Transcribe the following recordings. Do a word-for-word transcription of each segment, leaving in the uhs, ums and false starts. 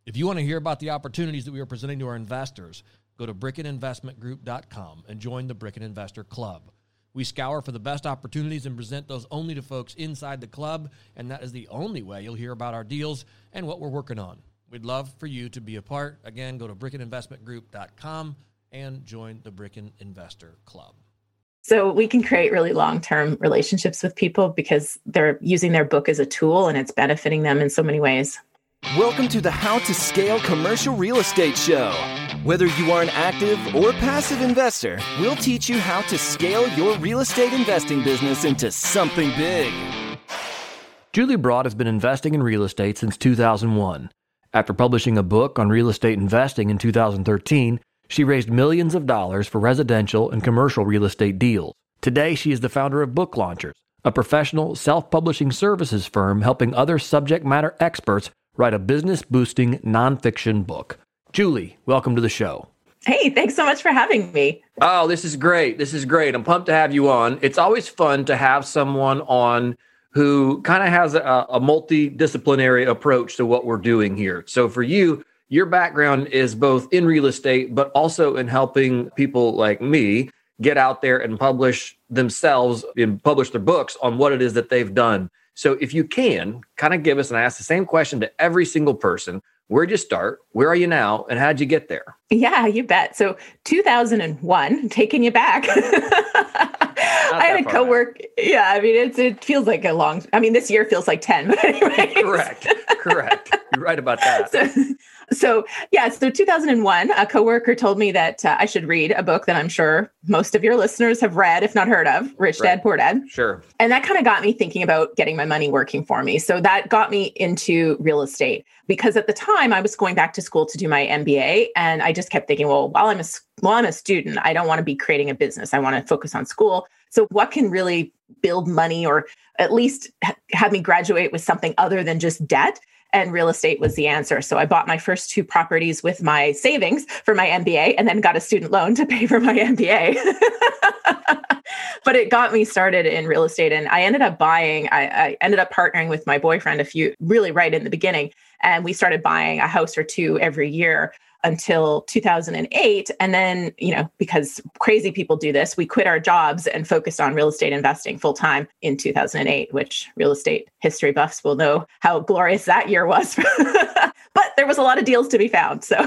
If you want to hear about the opportunities that we are presenting to our investors, go to Bricken Investment Group dot com and join the Bricken Investor Club. We scour for the best opportunities and present those only to folks inside the club, and that is the only way you'll hear about our deals and what we're working on. We'd love for you to be a part. Again, go to Bricken Investment Group dot com and join the Bricken Investor Club. So we can create really long-term relationships with people because they're using their book as a tool and it's benefiting them in so many ways. Welcome to the How to Scale Commercial Real Estate Show. Whether you are an active or passive investor, we'll teach you how to scale your real estate investing business into something big. Julie Broad has been investing in real estate since two thousand one. After publishing a book on real estate investing in two thousand thirteen, she raised millions of dollars for residential and commercial real estate deals. Today, she is the founder of Book Launchers, a professional self-publishing services firm helping other subject matter experts write a business-boosting nonfiction book. Julie, welcome to the show. Hey, thanks so much for having me. Oh, this is great. This is great. I'm pumped to have you on. It's always fun to have someone on who kind of has a, a multidisciplinary approach to what we're doing here. So for you, your background is both in real estate, but also in helping people like me get out there and publish themselves and publish their books on what it is that they've done. So if you can, kind of give us, and I ask the same question to every single person, where'd you start? Where are you now? And how'd you get there? Yeah, you bet. So two thousand one, taking you back. I had a coworker. Yeah, I mean, it's, it feels like a long, I mean, this year feels like ten, but anyway. Correct, correct. You're right about that. So, so yeah, so two thousand one, a coworker told me that uh, I should read a book that I'm sure most of your listeners have read, if not heard of, Rich Dad, Poor Dad. Sure. And that kind of got me thinking about getting my money working for me. So that got me into real estate because at the time I was going back to school to do my M B A. And I just kept thinking, well, while I'm a, while I'm a student, I don't want to be creating a business. I want to focus on school. So what can really build money or at least have me graduate with something other than just debt? And real estate was the answer. So I bought my first two properties with my savings for my M B A and then got a student loan to pay for my M B A. But it got me started in real estate. And I ended up buying, I, I ended up partnering with my boyfriend a few, really right in the beginning. And we started buying a house or two every year until two thousand eight. And then, you know, because crazy people do this, we quit our jobs and focused on real estate investing full time in two thousand eight, which real estate history buffs will know how glorious that year was. But there was a lot of deals to be found. So,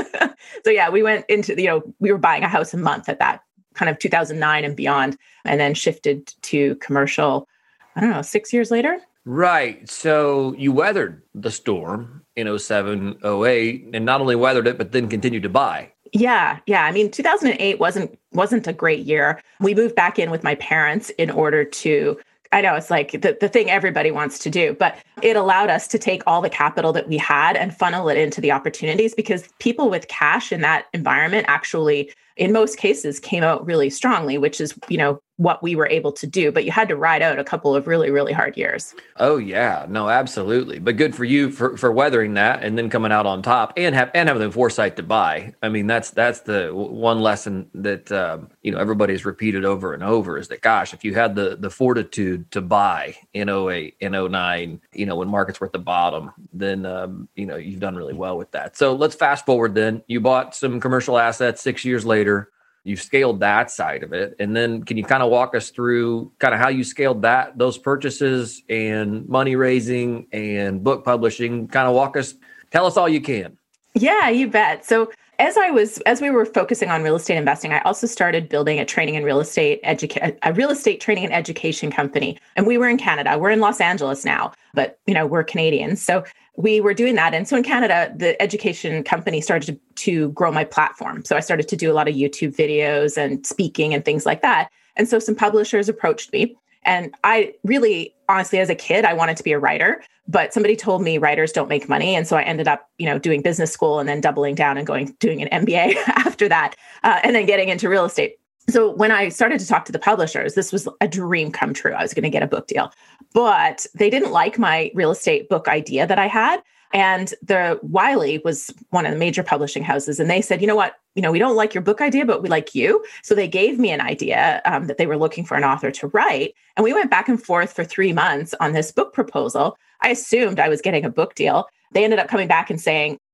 so yeah, we went into, you know, we were buying a house a month at that kind of two thousand nine and beyond, and then shifted to commercial, I don't know, six years later. Right. So you weathered the storm in oh seven, oh eight, and not only weathered it, but then continued to buy. Yeah. Yeah. I mean, two thousand eight wasn't, wasn't a great year. We moved back in with my parents in order to, I know it's like the, the thing everybody wants to do, but it allowed us to take all the capital that we had and funnel it into the opportunities because people with cash in that environment actually, in most cases, came out really strongly, which is, you know, what we were able to do. But you had to ride out a couple of really, really hard years. Oh, yeah. No, absolutely. But good for you for, for weathering that and then coming out on top and have and having the foresight to buy. I mean, that's that's the one lesson that, um, you know, everybody's repeated over and over is that, gosh, if you had the the fortitude to buy in oh eight, in oh nine, you know, when markets were at the bottom, then, um, you know, you've done really well with that. So let's fast forward then. You bought some commercial assets six years later. You've scaled that side of it. And then can you kind of walk us through kind of how you scaled that, those purchases and money raising and book publishing? Kind of walk us, tell us all you can. Yeah, you bet. So as I was, as we were focusing on real estate investing, I also started building a training and real estate educa- a real estate training and education company. And we were in Canada. We're in Los Angeles now, but you know, we're Canadians. So we were doing that. And so in Canada, the education company started to, to grow my platform. So I started to do a lot of YouTube videos and speaking and things like that. And so some publishers approached me. And I really, honestly, as a kid, I wanted to be a writer, but somebody told me writers don't make money. And so I ended up, you know, doing business school and then doubling down and going, doing an M B A after that, uh, and then getting into real estate. So when I started to talk to the publishers, this was a dream come true. I was going to get a book deal, but they didn't like my real estate book idea that I had. And the Wiley was one of the major publishing houses. And they said, you know what, you know, we don't like your book idea, but we like you. So they gave me an idea um, that they were looking for an author to write. And we went back and forth for three months on this book proposal. I assumed I was getting a book deal. They ended up coming back and saying,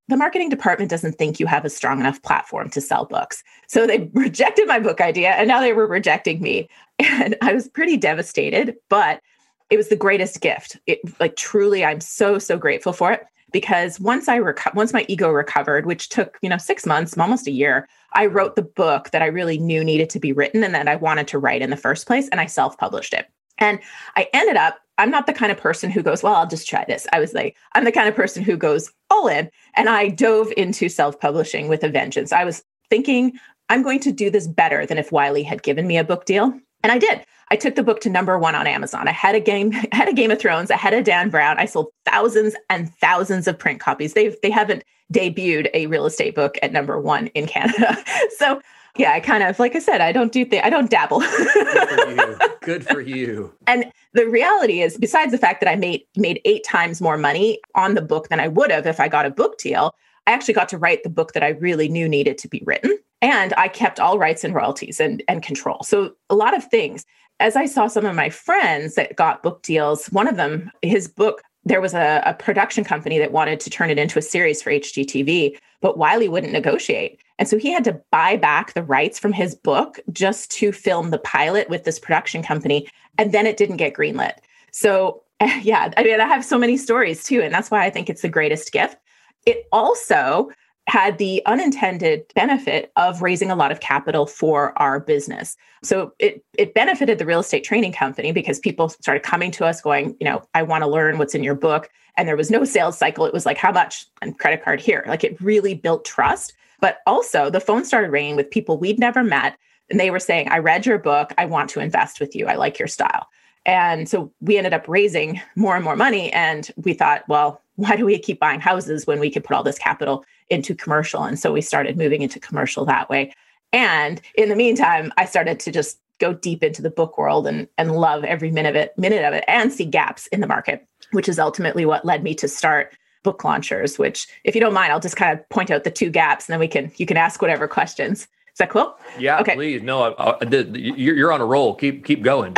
the marketing department doesn't think you have a strong enough platform to sell books. So they rejected my book idea and now they were rejecting me. And I was pretty devastated, but it was the greatest gift. It like truly, I'm so, so grateful for it because once I reco- once my ego recovered, which took, you know, six months, almost a year, I wrote the book that I really knew needed to be written and that I wanted to write in the first place. And I self-published it. And I ended up, I'm not the kind of person who goes, well, I'll just try this. I was like, I'm the kind of person who goes all in. And I dove into self-publishing with a vengeance. I was thinking, I'm going to do this better than if Wiley had given me a book deal. And I did. I took the book to number one on Amazon. I had a game, I had a Game of Thrones. I had a Dan Brown. I sold thousands and thousands of print copies. They've, they haven't debuted a real estate book at number one in Canada. So yeah, I kind of, like I said, I don't do things, I don't dabble. Good for you. Good for you. And the reality is, besides the fact that I made made eight times more money on the book than I would have if I got a book deal, I actually got to write the book that I really knew needed to be written. And I kept all rights and royalties and, and control. So a lot of things. As I saw some of my friends that got book deals, one of them, his book, there was a, a production company that wanted to turn it into a series for H G T V, but Wiley wouldn't negotiate. And so he had to buy back the rights from his book just to film the pilot with this production company. And then it didn't get greenlit. So yeah, I mean, I have so many stories too. And that's why I think it's the greatest gift. It also had the unintended benefit of raising a lot of capital for our business. So it it benefited the real estate training company because people started coming to us going, you know, I want to learn what's in your book. And there was no sales cycle. It was like, how much? And credit card here. Like it really built trust. But also the phone started ringing with people we'd never met. And they were saying, I read your book. I want to invest with you. I like your style. And so we ended up raising more and more money. And we thought, well, why do we keep buying houses when we could put all this capital into commercial? And so we started moving into commercial that way. And in the meantime, I started to just go deep into the book world and, and love every minute of it, minute of it and see gaps in the market, which is ultimately what led me to start Book Launchers, which if you don't mind, I'll just kind of point out the two gaps and then we can, you can ask whatever questions. Is that cool? Yeah, okay. Please. No, I, I did. You're, you're on a roll. Keep, keep going.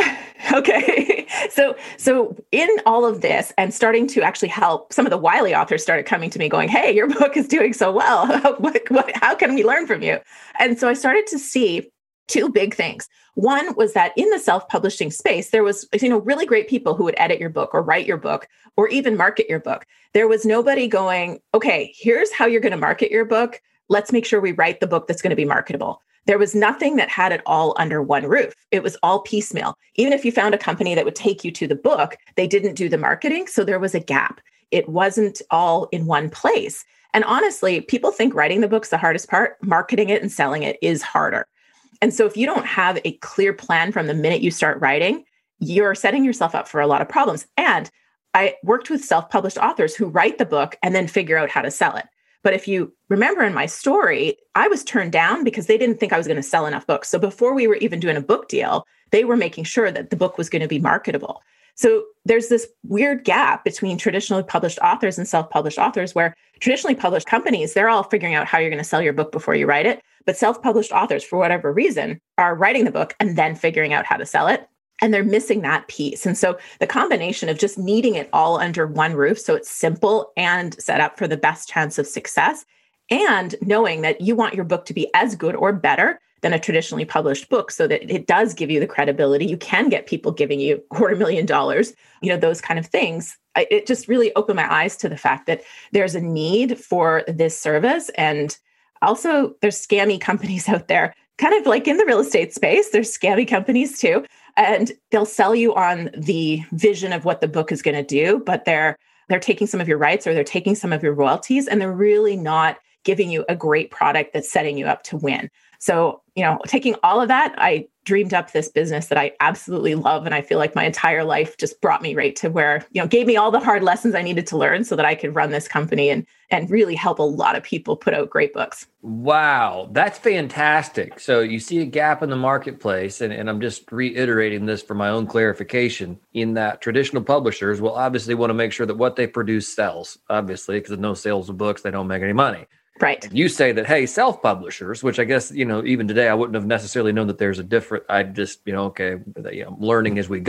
Okay. So, so in all of this and starting to actually help, some of the Wiley authors started coming to me going, hey, your book is doing so well. what, what, how can we learn from you? And so I started to see two big things. One was that in the self-publishing space, there was, you know, really great people who would edit your book or write your book or even market your book. There was nobody going, okay, here's how you're going to market your book. Let's make sure we write the book that's going to be marketable. There was nothing that had it all under one roof. It was all piecemeal. Even if you found a company that would take you to the book, they didn't do the marketing. So there was a gap. It wasn't all in one place. And honestly, people think writing the book's the hardest part. Marketing it and selling it is harder. And so if you don't have a clear plan from the minute you start writing, you're setting yourself up for a lot of problems. And I worked with self-published authors who write the book and then figure out how to sell it. But if you remember in my story, I was turned down because they didn't think I was going to sell enough books. So before we were even doing a book deal, they were making sure that the book was going to be marketable. So there's this weird gap between traditionally published authors and self-published authors where traditionally published companies, they're all figuring out how you're going to sell your book before you write it. But self-published authors, for whatever reason, are writing the book and then figuring out how to sell it. And they're missing that piece. And so the combination of just needing it all under one roof, so it's simple and set up for the best chance of success, and knowing that you want your book to be as good or better than a traditionally published book so that it does give you the credibility. You can get people giving you quarter million dollars, you know, those kind of things. It just really opened my eyes to the fact that there's a need for this service. And also there's scammy companies out there, kind of like in the real estate space, there's scammy companies too. And they'll sell you on the vision of what the book is going to do, but they're they're taking some of your rights or they're taking some of your royalties, and they're really not giving you a great product that's setting you up to win. So, you know, taking all of that, I dreamed up this business that I absolutely love. And I feel like my entire life just brought me right to where, you know, gave me all the hard lessons I needed to learn so that I could run this company and, and really help a lot of people put out great books. Wow, that's fantastic. So you see a gap in the marketplace, and, and I'm just reiterating this for my own clarification, in that traditional publishers will obviously want to make sure that what they produce sells, obviously, because with no sales of books, they don't make any money. Right. And you say that, hey, self-publishers, which I guess, you know, even today, I wouldn't have necessarily known that there's a different, I just, you know, okay, you know, learning as we go.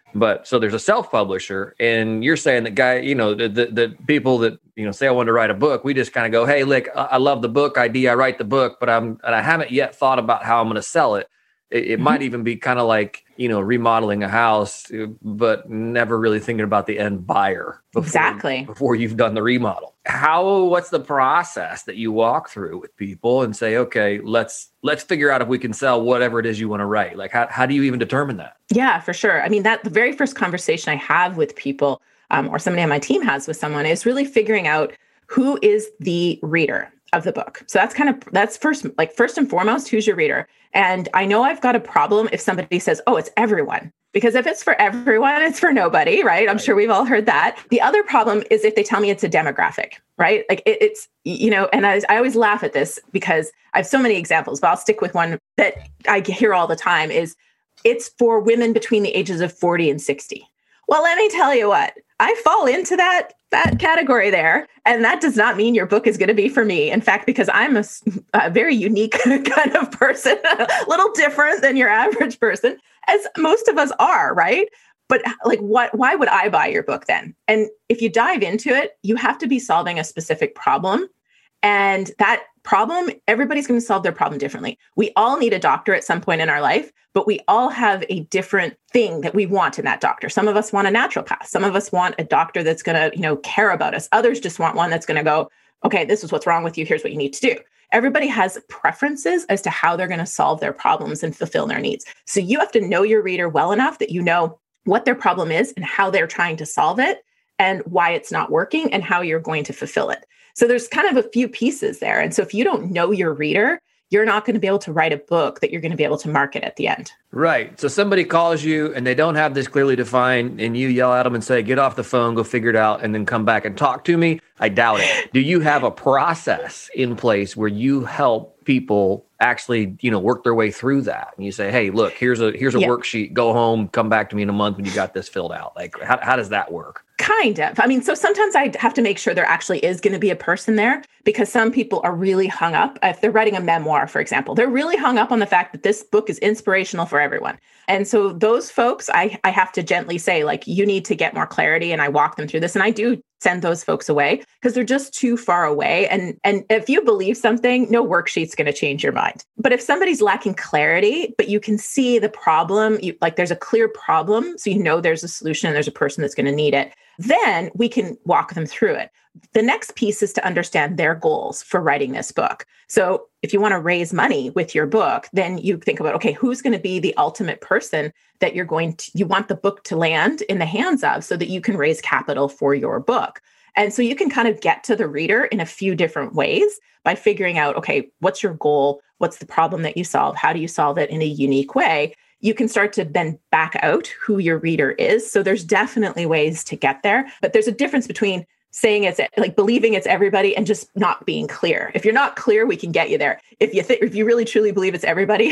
But so there's a self-publisher, and you're saying that guy, you know, the, the, the people that, you know, say I want to write a book, we just kind of go, hey, look, I, I love the book idea. I write the book, but I'm, and I haven't yet thought about how I'm going to sell it. It, it mm-hmm. might even be kind of like, you know, remodeling a house, but never really thinking about the end buyer before, exactly before you've done the remodel. How, what's the process that you walk through with people and say, okay, let's, let's figure out if we can sell whatever it is you want to write? Like, how, how do you even determine that? Yeah, for sure. I mean, that the very first conversation I have with people um, or somebody on my team has with someone is really figuring out who is the reader of the book. So that's kind of, that's first, like first and foremost, who's your reader? And I know I've got a problem if somebody says, oh, it's everyone. Because if it's for everyone, it's for nobody, right? I'm sure we've all heard that. The other problem is if they tell me it's a demographic, right? Like it, it's, you know, and I, I always laugh at this because I have so many examples, but I'll stick with one that I hear all the time is it's for women between the ages of forty and sixty. Well, let me tell you what, I fall into that that category there. And that does not mean your book is going to be for me. In fact, because I'm a, a very unique kind of person, a little different than your average person, as most of us are, right? But like, what? Why would I buy your book then? And if you dive into it, you have to be solving a specific problem. And that problem, everybody's going to solve their problem differently. We all need a doctor at some point in our life, but we all have a different thing that we want in that doctor. Some of us want a naturopath. Some of us want a doctor that's going to, you know, care about us. Others just want one that's going to go, okay, this is what's wrong with you. Here's what you need to do. Everybody has preferences as to how they're going to solve their problems and fulfill their needs. So you have to know your reader well enough that you know what their problem is and how they're trying to solve it and why it's not working and how you're going to fulfill it. So there's kind of a few pieces there. And so if you don't know your reader, you're not going to be able to write a book that you're going to be able to market at the end. Right. So somebody calls you and they don't have this clearly defined and you yell at them and say, get off the phone, go figure it out, and then come back and talk to me. I doubt it. Do you have a process in place where you help people actually, you know, work their way through that? And you say, hey, look, here's a, here's a yeah. worksheet, go home, come back to me in a month when you got this filled out. Like, how, how does that work? Kind of. I mean, so sometimes I have to make sure there actually is going to be a person there because some people are really hung up. If they're writing a memoir, for example, they're really hung up on the fact that this book is inspirational for everyone. And so those folks, I, I have to gently say, like, you need to get more clarity. And I walk them through this. And I do send those folks away because they're just too far away. And, and if you believe something, no worksheet's going to change your mind. But if somebody's lacking clarity, but you can see the problem, you, like there's a clear problem, so you know there's a solution and there's a person that's going to need it, then we can walk them through it. The next piece is to understand their goals for writing this book. So if you want to raise money with your book, then you think about, okay, who's going to be the ultimate person that you're going to, you want the book to land in the hands of so that you can raise capital for your book. And so you can kind of get to the reader in a few different ways by figuring out, okay, what's your goal? What's the problem that you solve? How do you solve it in a unique way? You can start to then back out who your reader is. So there's definitely ways to get there, but there's a difference between saying it's like believing it's everybody and just not being clear. If you're not clear, we can get you there. If you think, if you really truly believe it's everybody,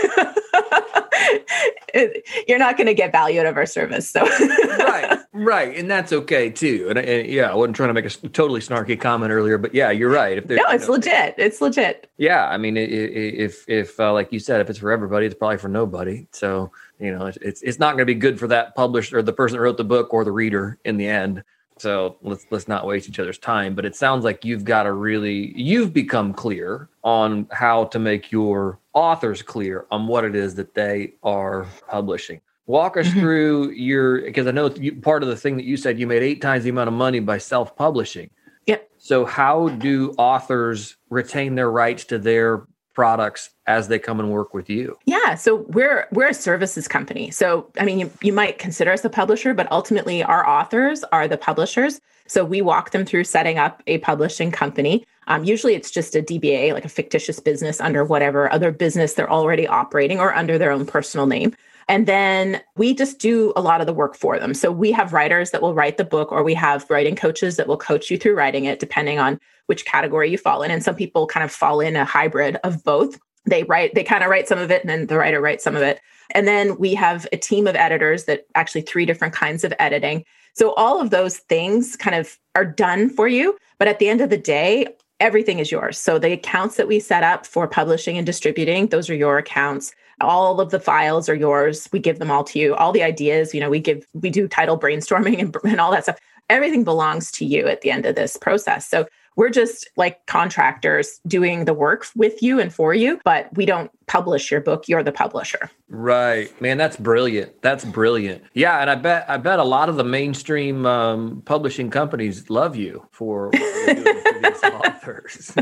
you're not going to get value out of our service. So right, right, and that's okay too. And, and yeah, I wasn't trying to make a totally snarky comment earlier, but yeah, you're right. If no, it's you know, legit. It's legit. Yeah, I mean, if if uh, like you said, if it's for everybody, it's probably for nobody. So you know, it's it's not going to be good for that publisher or the person that wrote the book or the reader in the end. So let's let's not waste each other's time. But it sounds like you've got to really, you've become clear on how to make your authors clear on what it is that they are publishing. Walk us mm-hmm. through your, because I know you, part of the thing that you said, you made eight times the amount of money by self-publishing. Yep. So how do authors retain their rights to their products as they come and work with you? Yeah. So we're, we're a services company. So, I mean, you, you might consider us a publisher, but ultimately our authors are the publishers. So we walk them through setting up a publishing company. Um, usually it's just a D B A, like a fictitious business under whatever other business they're already operating or under their own personal name. And then we just do a lot of the work for them. So we have writers that will write the book, or we have writing coaches that will coach you through writing it, depending on which category you fall in. And some people kind of fall in a hybrid of both. They write, they kind of write some of it, and then the writer writes some of it. And then we have a team of editors that actually three different kinds of editing. So all of those things kind of are done for you. But at the end of the day, everything is yours. So the accounts that we set up for publishing and distributing, those are your accounts. All of the files are yours. We give them all to you. All the ideas, you know, we give, we do title brainstorming and, and all that stuff. Everything belongs to you at the end of this process. So we're just like contractors doing the work with you and for you, but we don't publish your book. You're the publisher. Right. Man, that's brilliant. That's brilliant. Yeah. And I bet, I bet a lot of the mainstream um, publishing companies love you for what you're doing for these authors.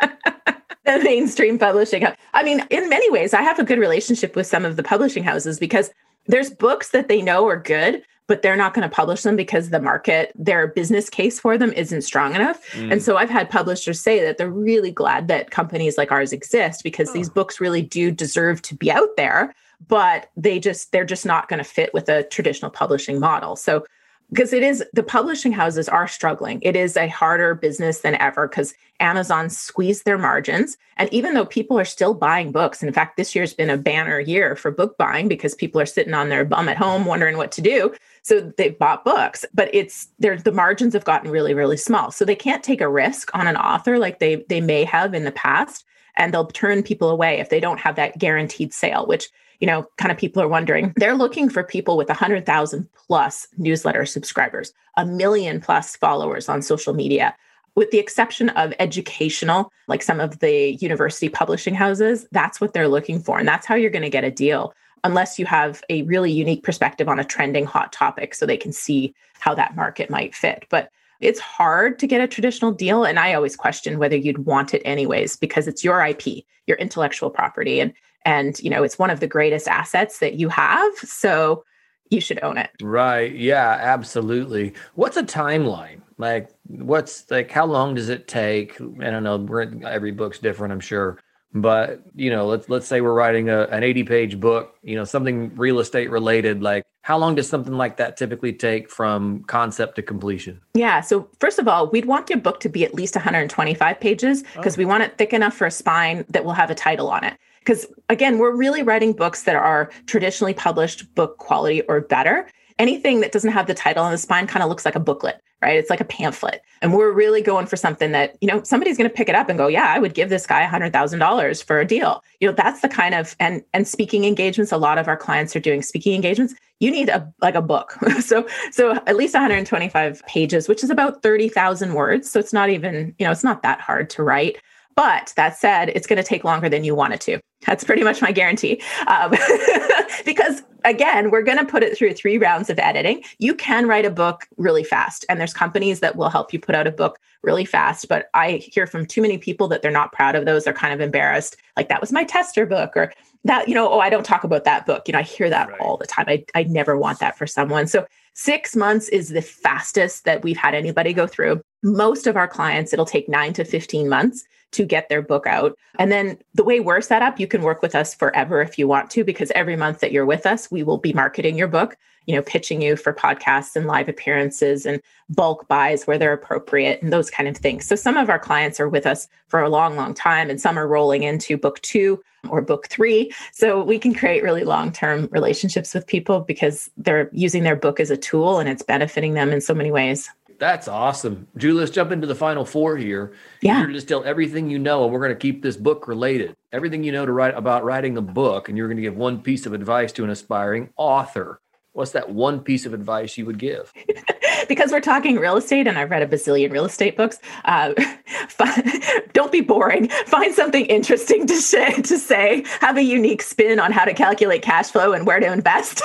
The mainstream publishing. I mean, in many ways, I have a good relationship with some of the publishing houses because there's books that they know are good, but they're not going to publish them because the market, their business case for them isn't strong enough. Mm. And so I've had publishers say that they're really glad that companies like ours exist because oh. these books really do deserve to be out there, but they just, they're just not going to fit with a traditional publishing model. So because it is, the publishing houses are struggling. It is a harder business than ever because Amazon squeezed their margins. And even though people are still buying books, in fact, this year's been a banner year for book buying because people are sitting on their bum at home wondering what to do. So they've bought books, but it's they're, the margins have gotten really, really small. So they can't take a risk on an author like they they may have in the past. And they'll turn people away if they don't have that guaranteed sale, which, you know, kind of people are wondering. They're looking for people with one hundred thousand plus newsletter subscribers, a million plus followers on social media. With the exception of educational, like some of the university publishing houses, that's what they're looking for. And that's how you're going to get a deal, unless you have a really unique perspective on a trending hot topic so they can see how that market might fit. But it's hard to get a traditional deal. And I always question whether you'd want it anyways, because it's your I P, your intellectual property. And, and, you know, it's one of the greatest assets that you have. So you should own it. Right. Yeah, absolutely. What's a timeline? Like, what's like, how long does it take? I don't know. We're, every book's different, I'm sure. But, you know, let's let's say we're writing a, an eighty page book, you know, something real estate related. Like, how long does something like that typically take from concept to completion? Yeah. So first of all, we'd want your book to be at least one hundred twenty-five pages because oh. we want it thick enough for a spine that will have a title on it. Because again, we're really writing books that are traditionally published book quality or better. Anything that doesn't have the title on the spine kind of looks like a booklet, right? It's like a pamphlet. And we're really going for something that, you know, somebody's going to pick it up and go, yeah, I would give this guy one hundred thousand dollars for a deal. You know, that's the kind of, and and speaking engagements, a lot of our clients are doing speaking engagements. You need a like a book. so so at least one hundred twenty-five pages, which is about thirty thousand words. So it's not even, you know, it's not that hard to write. But that said, it's going to take longer than you want it to. That's pretty much my guarantee. Um, because again, we're going to put it through three rounds of editing. You can write a book really fast. And there's companies that will help you put out a book really fast. But I hear from too many people that they're not proud of those. They're kind of embarrassed. Like, that was my tester book, or that, you know, oh, I don't talk about that book. You know, I hear that right. all the time. I, I never want that for someone. So six months is the fastest that we've had anybody go through. Most of our clients, it'll take nine to fifteen months to get their book out. And then the way we're set up, you can work with us forever if you want to, because every month that you're with us, we will be marketing your book, you know, pitching you for podcasts and live appearances and bulk buys where they're appropriate and those kind of things. So some of our clients are with us for a long, long time, and some are rolling into book two or book three. So we can create really long-term relationships with people because they're using their book as a tool and it's benefiting them in so many ways. That's awesome. Julie, let's jump into the final four here. Yeah. You're just tell everything you know, and we're going to keep this book related. Everything you know to write about writing a book, and you're going to give one piece of advice to an aspiring author. What's that one piece of advice you would give? Because we're talking real estate, and I've read a bazillion real estate books. Uh, don't be boring. Find something interesting to say, to say. Have a unique spin on how to calculate cash flow and where to invest.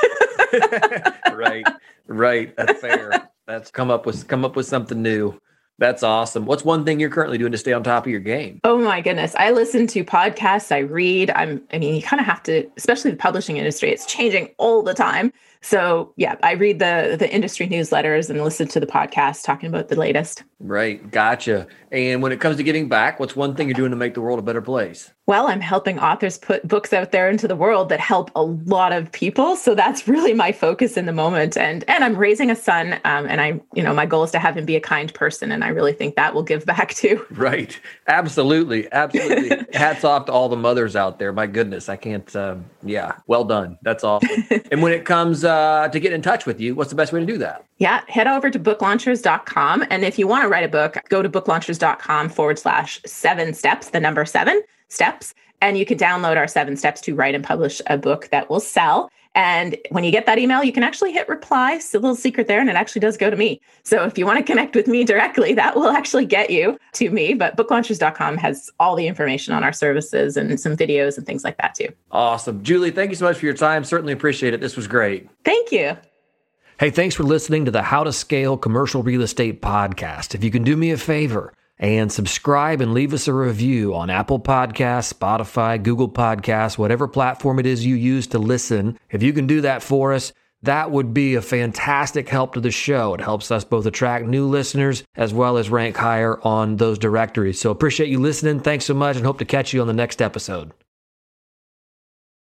Right, right. That's fair. That's come up with come up with something new. That's awesome. What's one thing you're currently doing to stay on top of your game? Oh my goodness. I listen to podcasts. I read. I'm, I mean, you kind of have to, especially the publishing industry, it's changing all the time. So yeah, I read the the industry newsletters and listen to the podcasts talking about the latest. Right. Gotcha. And when it comes to giving back, what's one thing you're doing to make the world a better place? Well, I'm helping authors put books out there into the world that help a lot of people. So that's really my focus in the moment. And and I'm raising a son, um, and I, you know, my goal is to have him be a kind person. And I really think that will give back too. Right. Absolutely. Absolutely. Hats off to all the mothers out there. My goodness, I can't. Um, yeah. Well done. That's awesome. And when it comes uh, to get in touch with you, what's the best way to do that? Yeah. Head over to book launchers dot com. And if you want to write a book, go to book launchers dot com forward slash seven steps, the number seven. steps. And you can download our seven steps to write and publish a book that will sell. And when you get that email, you can actually hit reply. It's a little secret there, and it actually does go to me. So if you want to connect with me directly, that will actually get you to me. But book launchers dot com has all the information on our services and some videos and things like that too. Awesome. Julie, thank you so much for your time. Certainly appreciate it. This was great. Thank you. Hey, thanks for listening to the How to Scale Commercial Real Estate podcast. If you can do me a favor and subscribe and leave us a review on Apple Podcasts, Spotify, Google Podcasts, whatever platform it is you use to listen. If you can do that for us, that would be a fantastic help to the show. It helps us both attract new listeners as well as rank higher on those directories. So appreciate you listening. Thanks so much and hope to catch you on the next episode.